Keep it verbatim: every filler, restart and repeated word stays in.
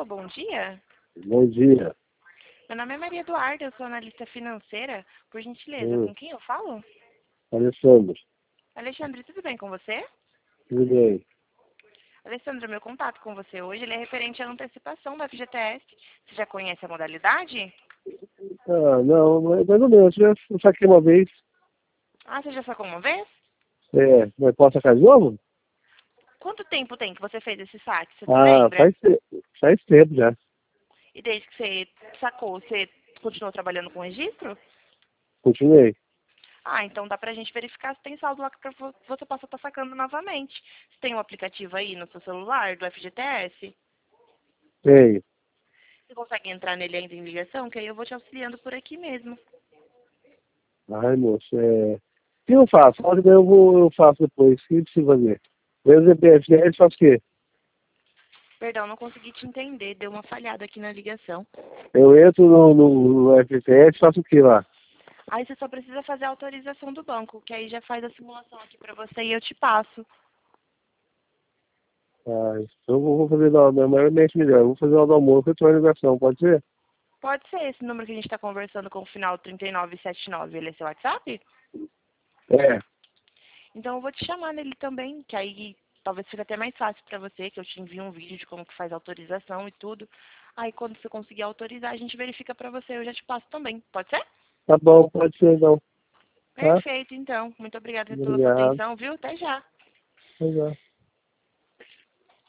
bom dia. Bom dia. Meu nome é Maria Eduarda, eu sou analista financeira. Por gentileza, Hum, com quem eu falo? Alessandro, Alexandre, tudo bem com você? tudo bem? Alessandra, meu contato com você hoje ele é referente à antecipação da F G T S. Você já conhece a modalidade? Ah, não, mas mais ou menos. Eu já saquei uma vez. Ah, você já sacou uma vez? É, mas posso sacar de novo? Quanto tempo tem que você fez esse saque? Você se Ah, lembra? faz, te- faz tempo já. E desde que você sacou, você continuou trabalhando com registro? Continuei. Ah, então dá pra gente verificar se tem saldo lá que vo- você possa estar sacando novamente. Você tem um aplicativo aí no seu celular do F G T S? Tenho. Você consegue entrar nele ainda em ligação? Que aí eu vou te auxiliando por aqui mesmo. Ai, moço, é... O que eu faço? Pode ver, eu, vou, eu faço depois. O que precisa fazer? Meu Z P F F faz o quê? Perdão, não consegui te entender. Deu uma falhada aqui na ligação. Eu entro no, no, no F T S, faço o quê lá? Aí você só precisa fazer a autorização do banco, que aí já faz a simulação aqui pra você e eu te passo. Ah, então eu vou fazer lá, maiormente melhor. Eu vou fazer lá do almoço e retorno a ligação, pode ser? Pode ser esse número que a gente está conversando com o final trinta e nove setenta e nove. Ele é seu WhatsApp? É, Então eu vou te chamar nele também, que aí talvez fique até mais fácil pra você, que eu te envio um vídeo de como que faz a autorização e tudo. Aí quando você conseguir autorizar, a gente verifica pra você, eu já te passo também. Pode ser? tá bom, pode ser então. Tá? Perfeito, então. Muito obrigada pela sua Obrigado. atenção, viu? Até já. Obrigado.